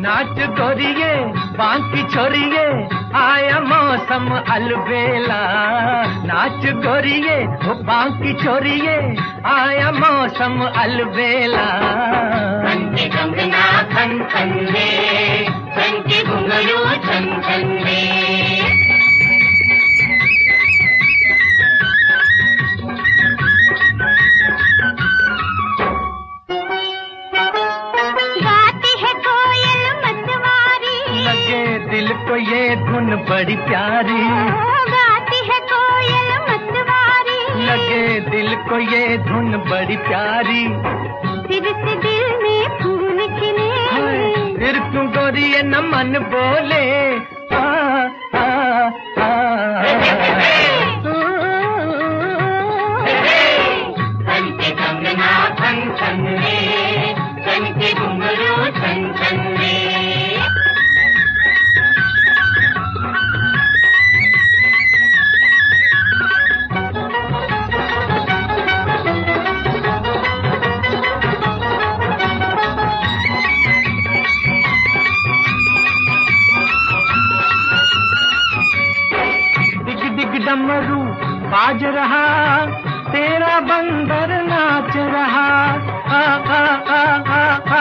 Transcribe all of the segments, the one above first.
नाच गोरिये बांकी छोरिये आया मौसम अलबेला। नाच गोरिये बांकी छोरिये आया मौसम अलबेला। कंके कंगना खन खन रे, कंके घुंघरू छन छन रे। दिल को ये धुन बड़ी प्यारी, गाती है कोयल मतवारी। लगे दिल को ये धुन बड़ी प्यारी। फिर से दिल में फूल खिले, फिर क्यों गोरी ये न मन बोले। कंके कंगना खन खन रे, कंके घुंघरू छन छन रे। डमरू बाज रहा, तेरा बंदर नाच रहा। आ आ आ आ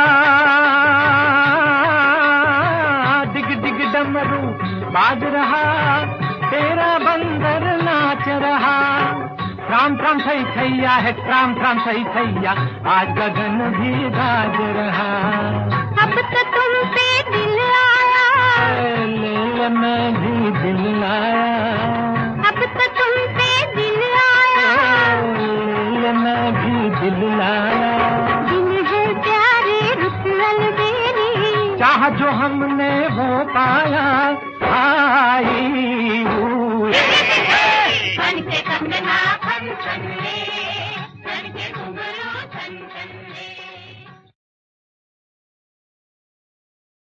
आ दिग दिग डमरू बाज रहा, तेरा बंदर नाच रहा। ट्राम ट्राम थई थैया है, ट्राम ट्राम थई थैया, आज गगन भी गाज रहा। अब तो तुम पे दिल आया, ले मैं भी दिल लाया। अब तो तुम पे दिल आया, मैं भी दिल लाया। दिल है प्यारे रुत अलबेली, चाह जो हमने वो पाया। आई